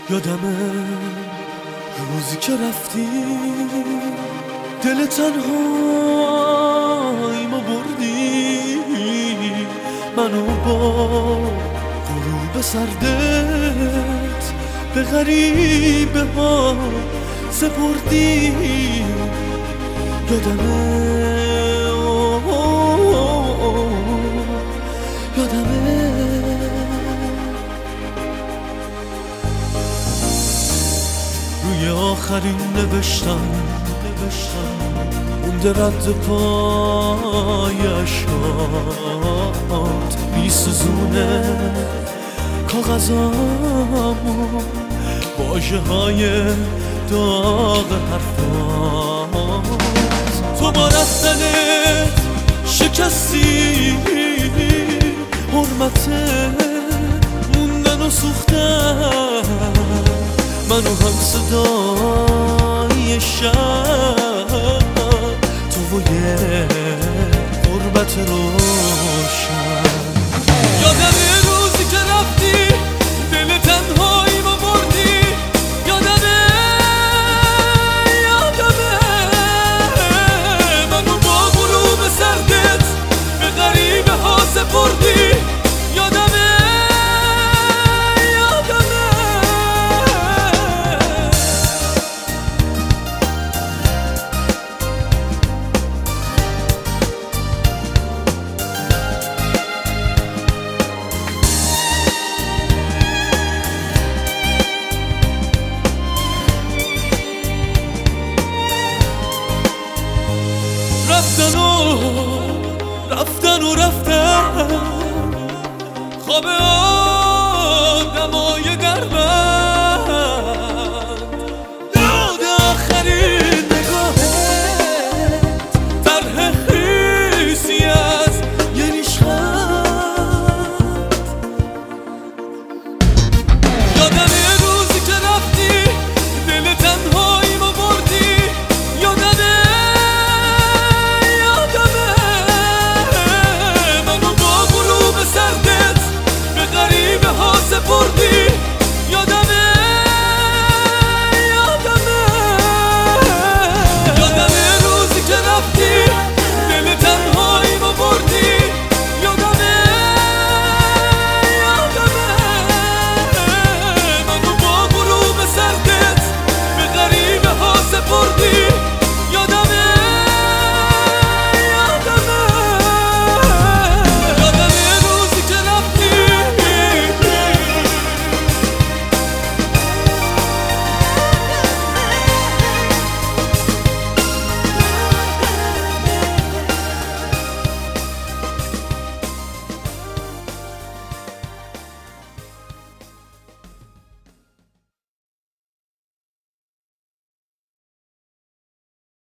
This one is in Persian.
یادمه روزی که رفتی دل تنهاییمو بردی، منو با غروب سردت به غریبه ها سپردی. یادمه یادمه روی آخرین نوشتم مونده رد پای اشکات میسوزونه کاغذامو، واژه های داغ حرفات. تو با رفتنت شکستی حرمت موندن و سوختن، منو هم صدای شب تو و یه غربت روشن. یادمه روزی که رفتی دل تنهاییمو بردی، یادمه منو با غروب سردت به غریبه ها سپردی. رفتن خواب آدم